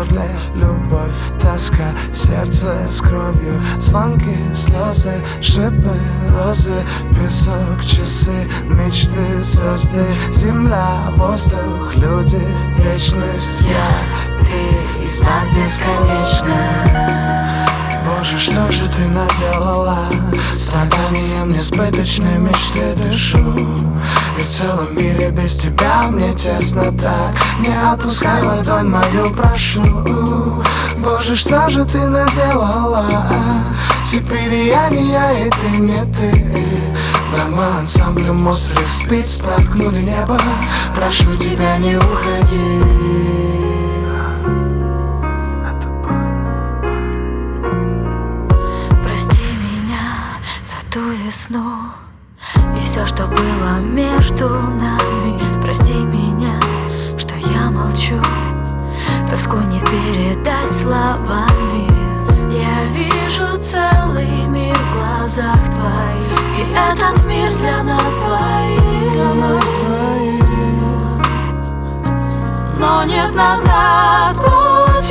горле любовь, тоска, сердце с кровью, звонки, слезы, шипы, розы, песок, часы, мечты, звезды, земля, воздух, люди, вечность. Я, ты и смерть бесконечна. Боже, что же ты наделала? Страданием несбыточной мечты дышу. И в целом мире без тебя мне тесно так. Не отпускай ладонь мою, прошу. Боже, что же ты наделала? Теперь я не я, и ты не ты. Дома ансамблем острых спиц проткнули небо. Прошу тебя, не уходи. Весну и все, что было между нами. Прости меня, что я молчу, тоску не передать словами. Я вижу целый мир в глазах твоих, и этот мир для нас двоих. Но нет назад пути.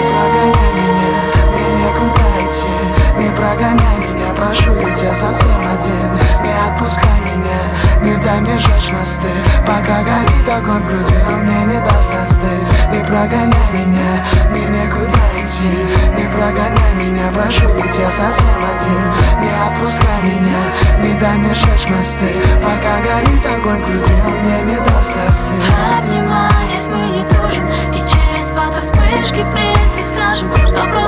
Не прогоняй меня, мне некуда идти. Не прогоняй меня, прошу, ведь я совсем один. Не отпускай меня, не дай мне жечь мосты. Пока горит огонь в груди, он мне не даст остыть. Не прогоняй меня, мне некуда идти. Не прогоняй меня, прошу, ведь я совсем один. Не отпускай меня, не дай мне жечь мосты. Пока горит огонь в груди, он мне не даст остыть. Обнимаясь, мы не дружим, и через фото вспышки пресс и скажем, что